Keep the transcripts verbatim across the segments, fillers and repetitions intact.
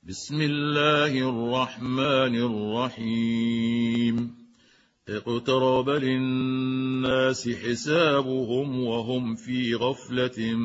بسم الله الرحمن الرحيم اقترب للناس حسابهم وهم في غفلة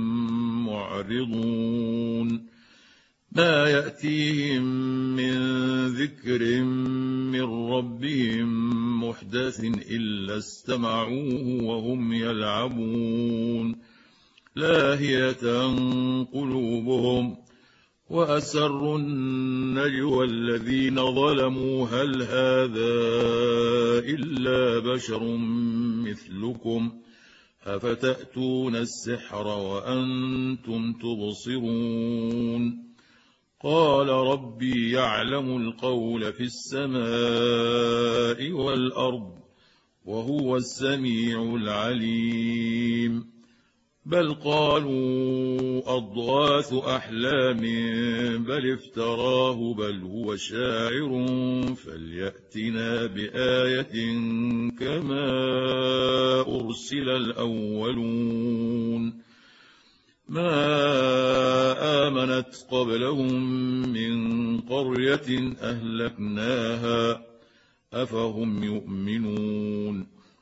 معرضون ما يأتيهم من ذكر من ربهم محدث إلا استمعوه وهم يلعبون لاهية قلوبهم وأسروا النجوى الذين ظلموا هل هذا إلا بشر مثلكم أفتأتون السحر وأنتم تبصرون قال ربي يعلم القول في السماء والأرض وهو السميع العليم بل قالوا أضغاث أحلام بل افتراه بل هو شاعر فليأتنا بآية كما أرسل الأولون ما آمنت قبلهم من قرية أهلكناها أفهم يؤمنون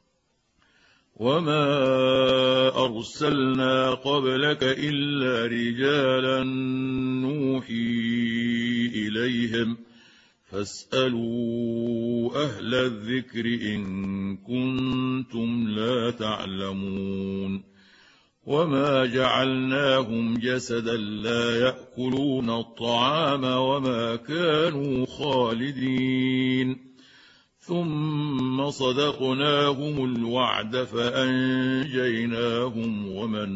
وما أرسلنا قبلك إلا رجالا نوحي إليهم فاسألوا أهل الذكر إن كنتم لا تعلمون وما جعلناهم جسدا لا يأكلون الطعام وما كانوا خالدين ثم صدقناهم الوعد فأنجيناهم ومن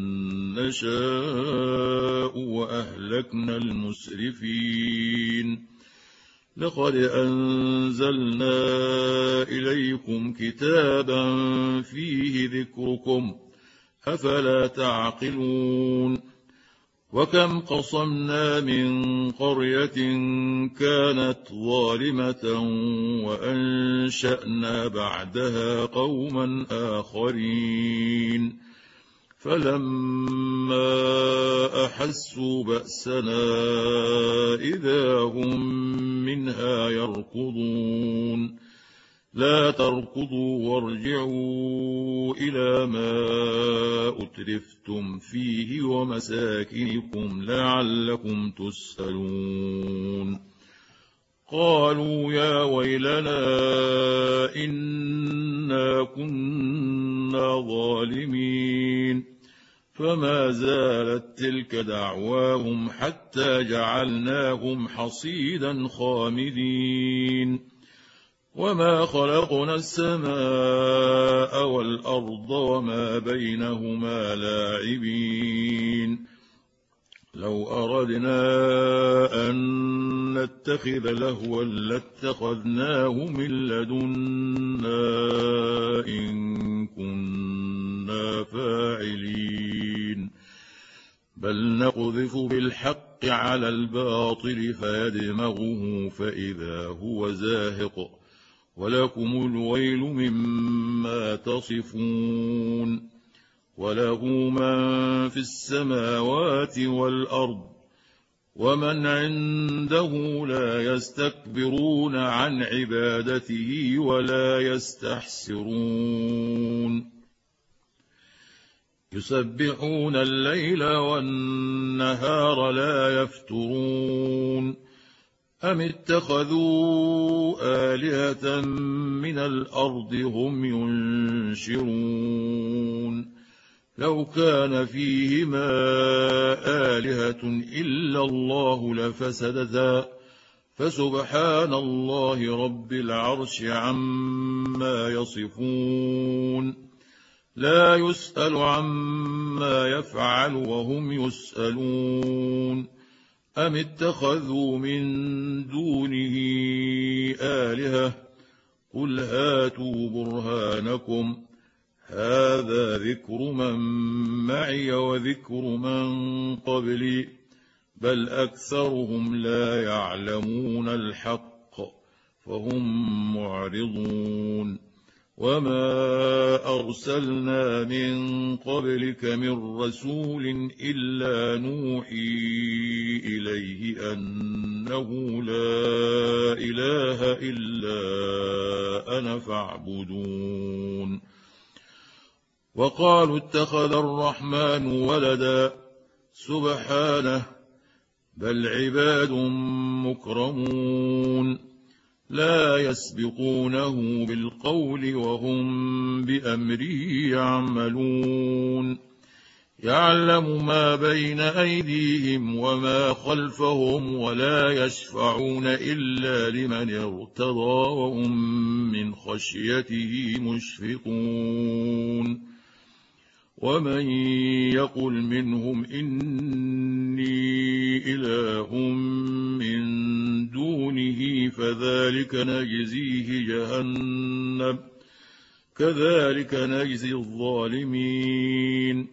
نشاء وأهلكنا المسرفين لقد أنزلنا إليكم كتابا فيه ذكركم أفلا تعقلون وكم قصمنا من قرية كانت ظالمة وأنشأنا بعدها قوما آخرين فلما أحسوا بأسنا إذا هم منها يركضون لا تركضوا وارجعوا إلى ما أترفتم فيه ومساكنكم لعلكم تسألون قالوا يا ويلنا إنا كنا ظالمين فما زالت تلك دعواهم حتى جعلناهم حصيدا خامدين وما خلقنا السماء والأرض وما بينهما لاعبين لو أردنا أن نتخذ لهوا لاتخذناه من لدنا إن كنا فاعلين بل نقذف بالحق على الباطل فيدمغه فإذا هو زاهق ولكم الويل مما تصفون وله من في السماوات والأرض ومن عنده لا يستكبرون عن عبادته ولا يستحسرون يسبحون الليل والنهار لا يفترون أم اتخذوا آلهة من الأرض هم ينشرون لو كان فيهما آلهة إلا الله لفسدتا فسبحان الله رب العرش عما يصفون لا يسأل عما يفعل وهم يسألون أم اتخذوا من دونه آلهة قل هاتوا برهانكم هذا ذكر من معي وذكر من قبلي بل أكثرهم لا يعلمون الحق فهم معرضون وما أرسلنا من قبلك من رسول إلا نوحي إليه أنه لا إله إلا أنا فاعبدون وقالوا اتخذ الرحمن ولدا سبحانه بل عباد مكرمون لا يسبقونه بالقول وهم بأمره يعملون يعلم ما بين أيديهم وما خلفهم ولا يشفعون إلا لمن ارتضى وهم من خشيته مشفقون ومن يقل منهم إني إله من دونه فذلك نجزيه جهنم كذلك نجزي الظالمين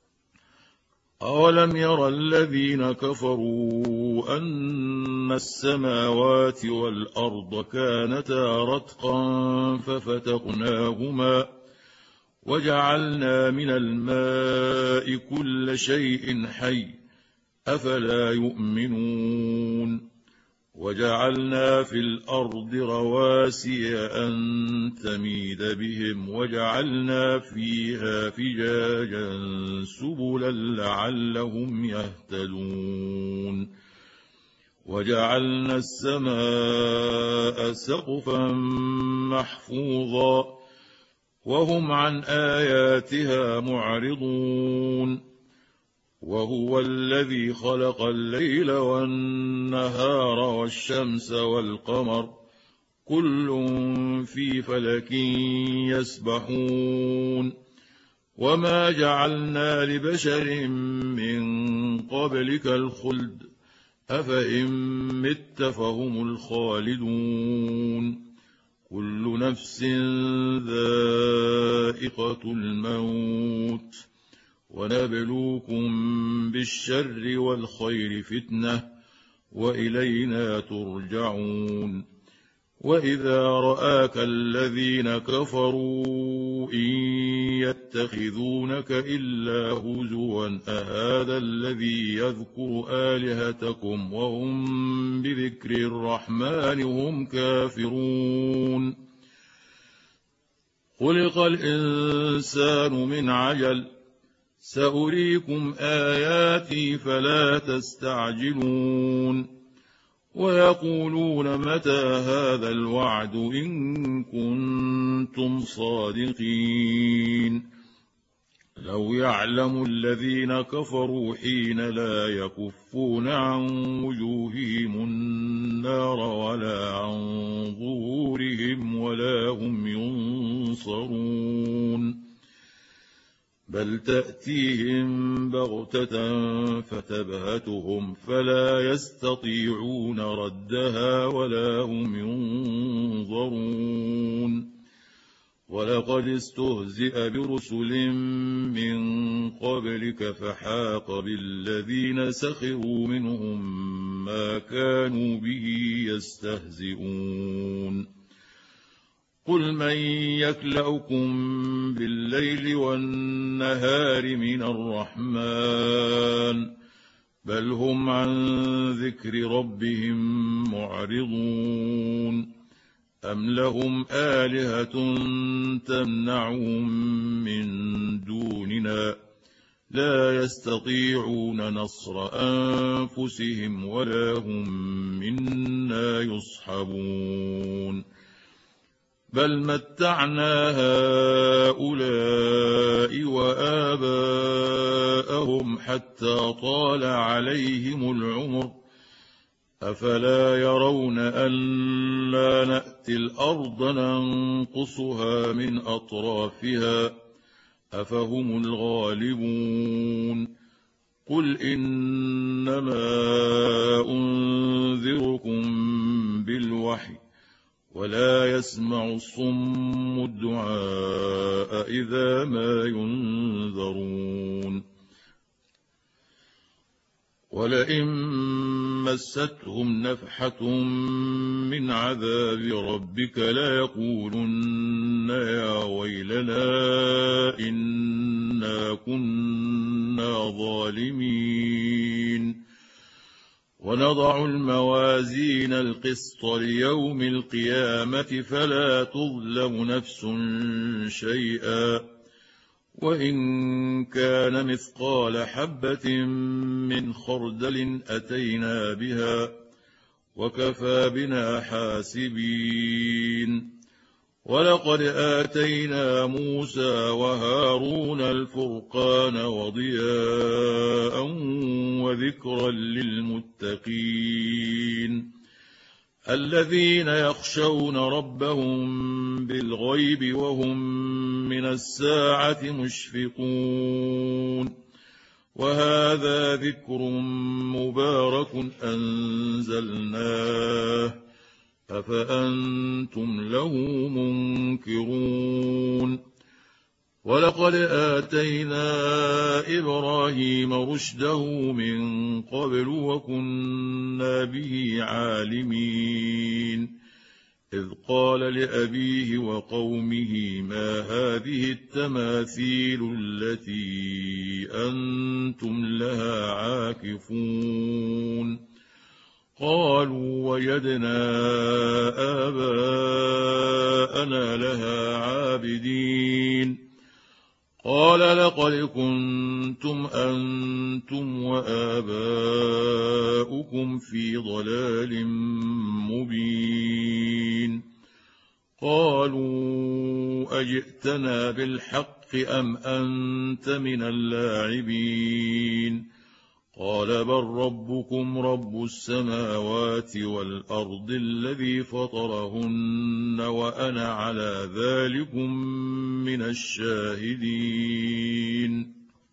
أولم ير الذين كفروا أن السماوات والأرض كانتا رتقا ففتقناهما وجعلنا من الماء كل شيء حي أفلا يؤمنون وجعلنا في الأرض رواسي أن تميد بهم وجعلنا فيها فجاجا سبلا لعلهم يهتدون وجعلنا السماء سقفا محفوظا وهم عن آياتها معرضون وهو الذي خلق الليل والنهار والشمس والقمر كل في فلك يسبحون وما جعلنا لبشر من قبلك الخلد أفإن مت فهم الخالدون كل نفس ذائقة الموت ونبلوكم بالشر والخير فتنة وإلينا ترجعون وإذا رآك الذين كفروا إن يتخذونك إلا هزوا أهذا الذي يذكر آلهتكم وهم بذكر الرحمن هم كافرون خلق الإنسان من عجل سأريكم آياتي فلا تستعجلون ويقولون متى هذا الوعد إن كنتم صادقين لو يعلم الذين كفروا حين لا يكفون عن وجوههم النار ولا عن ظهورهم ولا هم ينصرون بل تأتيهم بغتة فتبهتهم فلا يستطيعون ردها ولا هم ينظرون ولقد استهزئ برسل من قبلك فحاق بالذين سخروا منهم ما كانوا به يستهزئون قل من يكلؤكم بالليل والنهار من الرحمن بل هم عن ذكر ربهم معرضون أم لهم آلهة تمنعهم من دوننا لا يستطيعون نصر أنفسهم ولا هم منا يصحبون بل متعنا هؤلاء وآباءهم حتى طال عليهم العمر أفلا يرون ألا نأتي الأرض ننقصها من أطرافها أفهم الغالبون قل إنما أنذركم بالوحي ولا يسمع الصم الدعاء إذا ما ينذرون ولئن مستهم نفحة من عذاب ربك ليقولن يا ويلنا إنا كنا ظالمين ونضع الموازين القسط ليوم القيامة فلا تظلم نفس شيئا وإن كان مثقال حبة من خردل أتينا بها وكفى بنا حاسبين ولقد آتينا موسى وهارون الفرقان وضياء وذكرا للمتقين الذين يخشون ربهم بالغيب وهم من الساعة مشفقون وهذا ذكر مبارك أنزلناه أفأنتم له منكرون ولقد آتينا إبراهيم رشده من قبل وكنا به عالمين إذ قال لأبيه وقومه ما هذه التماثيل التي أنتم لها عاكفون قالوا وجدنا آباءنا لها عابدين قال لقد كنتم أنتم وآباؤكم في ضلال مبين قالوا أجئتنا بالحق أم أنت من اللاعبين قال بل ربكم رب السماوات والأرض الذي فطرهن وأنا على ذلكم من الشاهدين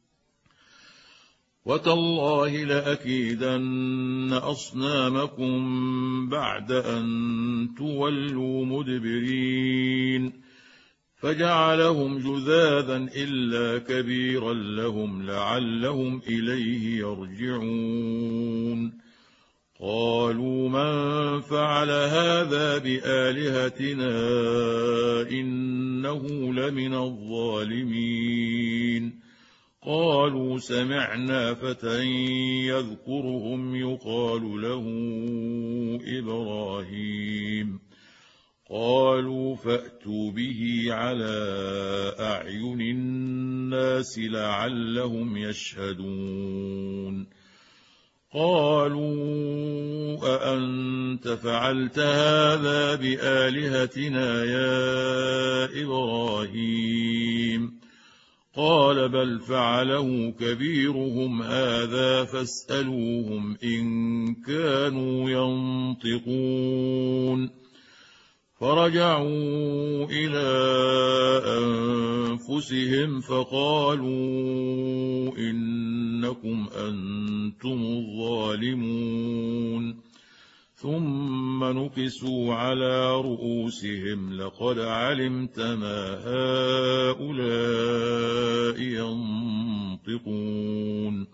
وتالله لأكيدن أصنامكم بعد أن تولوا مدبرين فجعلهم جذاذا إلا كبيرا لهم لعلهم إليه يرجعون قالوا من فعل هذا بآلهتنا إنه لمن الظالمين قالوا سمعنا فتى يذكرهم يقال له إبراهيم قالوا فأتوا به على أعين الناس لعلهم يشهدون قالوا أأنت فعلت هذا بآلهتنا يا إبراهيم قال بل فعله كبيرهم هذا فاسألوهم إن كانوا ينطقون فرجعوا إلى أنفسهم فقالوا إنكم أنتم الظالمون ثم نكسوا على رؤوسهم لقد علمت ما هؤلاء ينطقون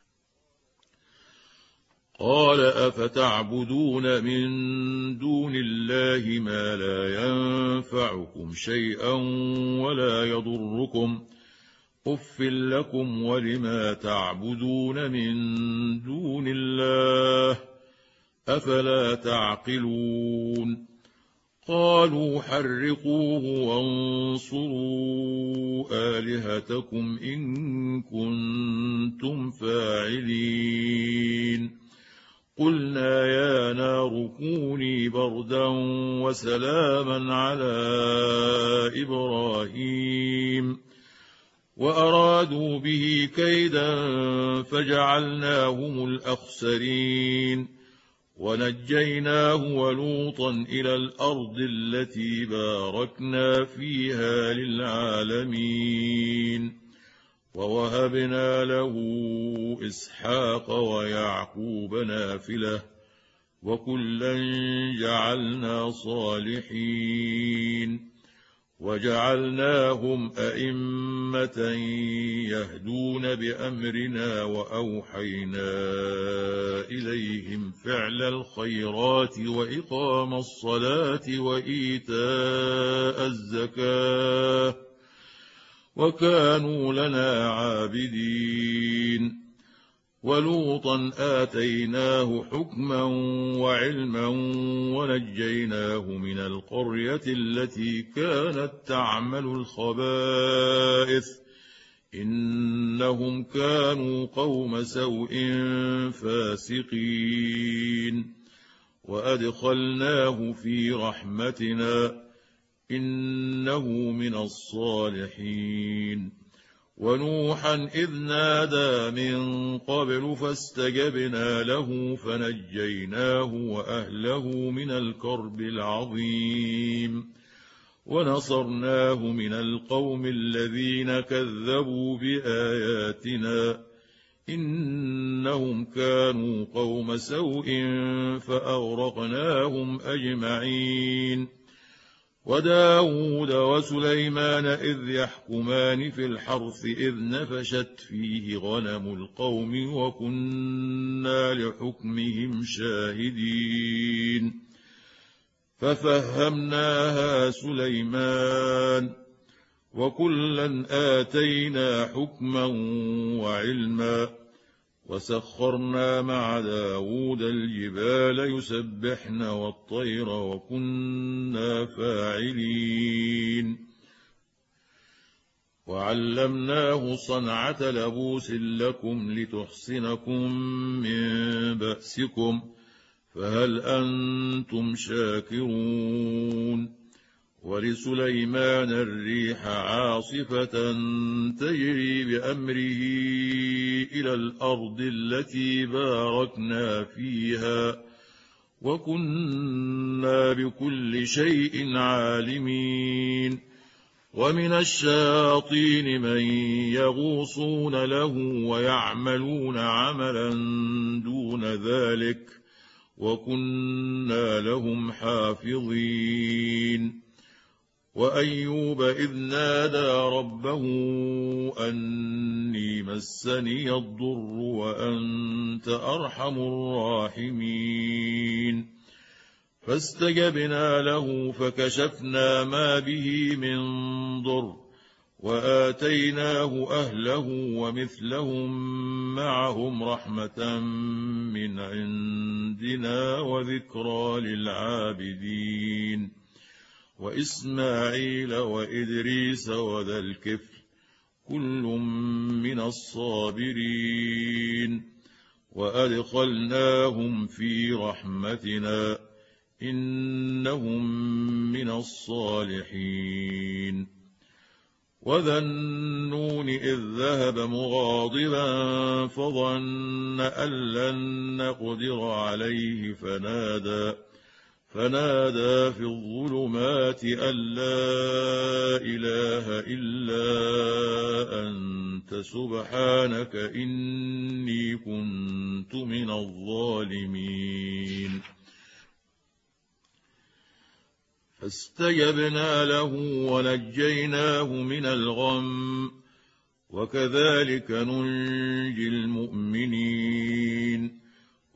قال أفتعبدون من دون الله ما لا ينفعكم شيئا ولا يضركم أف لكم ولما تعبدون من دون الله أفلا تعقلون قالوا حرقوه وانصروا آلهتكم إن كنتم فاعلين قلنا يا نار كوني بردا وسلاما على إبراهيم وأرادوا به كيدا فجعلناهم الأخسرين ونجيناه ولوطا إلى الأرض التي باركنا فيها للعالمين ووهبنا له إسحاق ويعقوب نافلة وكلا جعلنا صالحين وجعلناهم أئمة يهدون بأمرنا وأوحينا إليهم فعل الخيرات وإقام الصلاة وإيتاء الزكاة وكانوا لنا عابدين. ولوطا آتيناه حكما وعلما ونجيناه من القرية التي كانت تعمل الخبائث إنهم كانوا قوم سوء فاسقين. وأدخلناه في رحمتنا إنه من الصالحين. ونوحا إذ نادى من قبل فاستجبنا له فنجيناه وأهله من الكرب العظيم ونصرناه من القوم الذين كذبوا بآياتنا إنهم كانوا قوم سوء فأغرقناهم أجمعين. وداود وسليمان إذ يحكمان في الحرث إذ نفشت فيه غنم القوم وكنا لحكمهم شاهدين. ففهمناها سليمان وكلا آتينا حكما وعلما وسخرنا مع داود الجبال يسبحن والطير وكنا فاعلين. وعلمناه صنعة لبوس لكم لتحصنكم من بأسكم فهل أنتم شاكرون. ولسليمان الريح عاصفة تجري بأمره إلى الأرض التي باركنا فيها وكنا بكل شيء عالمين. ومن الشياطين من يغوصون له ويعملون عملا دون ذلك وكنا لهم حافظين. وأيوب إذ نادى ربه أني مسني الضر وأنت أرحم الراحمين فاستجبنا له فكشفنا ما به من ضر وآتيناه أهله ومثلهم معهم رحمة من عندنا وذكرى للعابدين. وإسماعيل وإدريس وذا الكفل كل من الصابرين وأدخلناهم في رحمتنا إنهم من الصالحين. وذا النون إذ ذهب مغاضبا فظن أن لن نقدر عليه فنادى فنادى في الظلمات أن لا إله إلا أنت سبحانك إني كنت من الظالمين. فاستجبنا له ونجيناه من الغم وكذلك ننجي المؤمنين.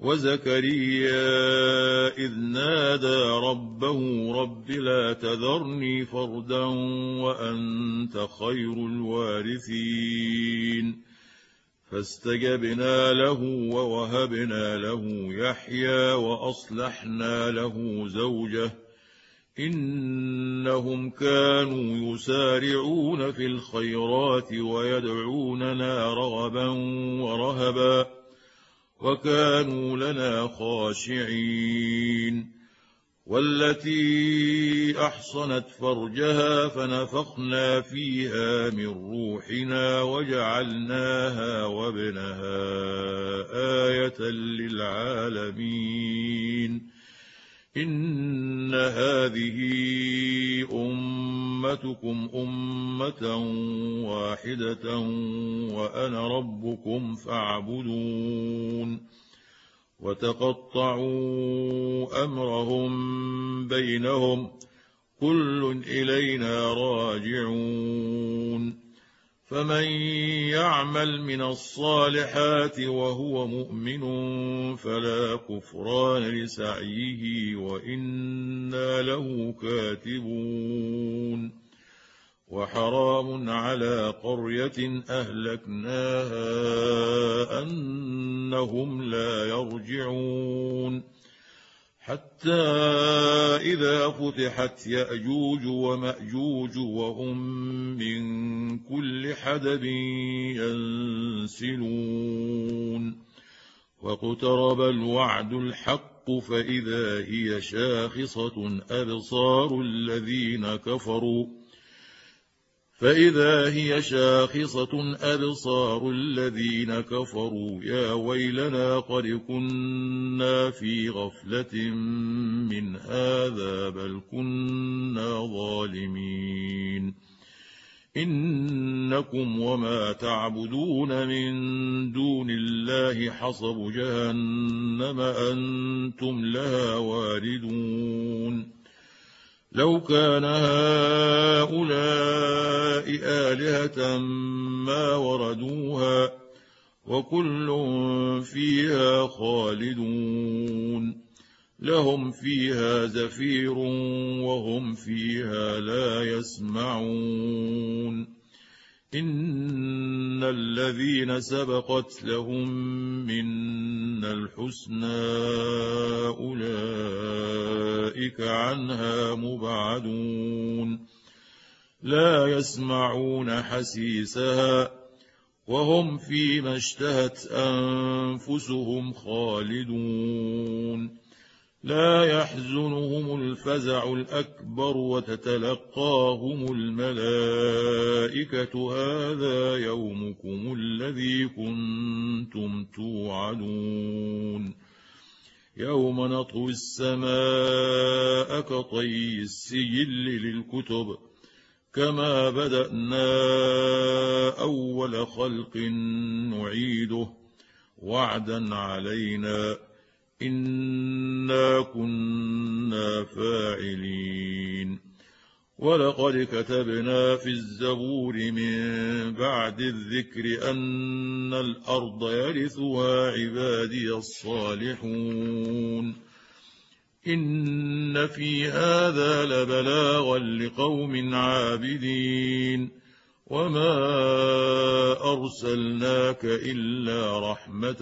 وزكريا إذ نادى ربه رب لا تذرني فردا وأنت خير الوارثين فاستجبنا له ووهبنا له يحيى وأصلحنا له زوجه إنهم كانوا يسارعون في الخيرات ويدعوننا رغبا ورهبا وكانوا لنا خاشعين. والتي أحصنت فرجها فنفخنا فيها من روحنا وجعلناها وابنها آية للعالمين. إن هذه أمتكم أمة واحدة وأنا ربكم فاعبدون. وتقطعوا أمرهم بينهم كل إلينا راجعون فمن يعمل من الصالحات وهو مؤمن فلا كفران لسعيه وإنا له كاتبون وحرام على قرية أهلكناها أنهم لا يرجعون حتى إذا فتحت يأجوج ومأجوج وهم من كل حدب ينسلون واقترب الوعد الحق فإذا هي شاخصة أبصار الذين كفروا فإذا هي شاخصة أبصار الذين كفروا يا ويلنا قد كنا في غفلة من هذا بل كنا ظالمين إنكم وما تعبدون من دون الله حصب جهنم أنتم لها واردون لو كان هؤلاء آلهة ما وردوها وكل فيها خالدون لهم فيها زفير وهم فيها لا يسمعون إن الذين سبقت لهم منا الحسنى أولئك عنها مبعدون لا يسمعون حسيسها وهم فيما اشتهت أنفسهم خالدون لا يحزنهم الفزع الأكبر وتتلقاهم الملائكة هذا يومكم الذي كنتم توعدون يوم نطوي السماء كطي السجل للكتب كما بدأنا أول خلق نعيده وعدا علينا إنا كنا فاعلين ولقد كتبنا في الزبور من بعد الذكر أن الأرض يرثها عبادي الصالحون إن في هذا لبلاغا لقوم عابدين وما أرسلناك إلا رحمة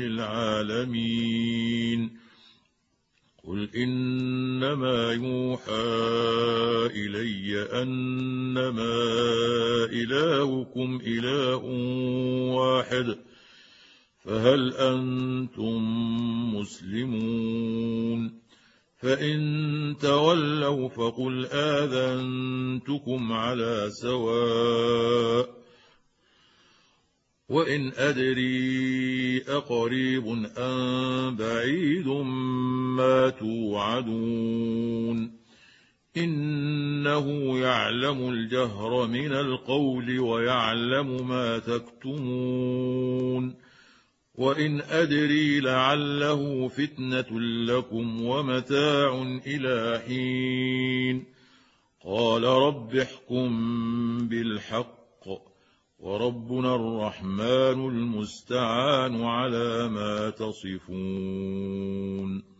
للعالمين قل إنما يوحى إلي أنما إلهكم إله واحد فهل أنتم مسلمون فإن تولوا فقل آذنتكم على سواء وإن أدري أقريب أم بعيد ما توعدون إنه يعلم الجهر من القول ويعلم ما تكتمون وإن أدري لعله فتنة لكم ومتاع إلى حين قال رب احكم بالحق وربنا الرحمن المستعان على ما تصفون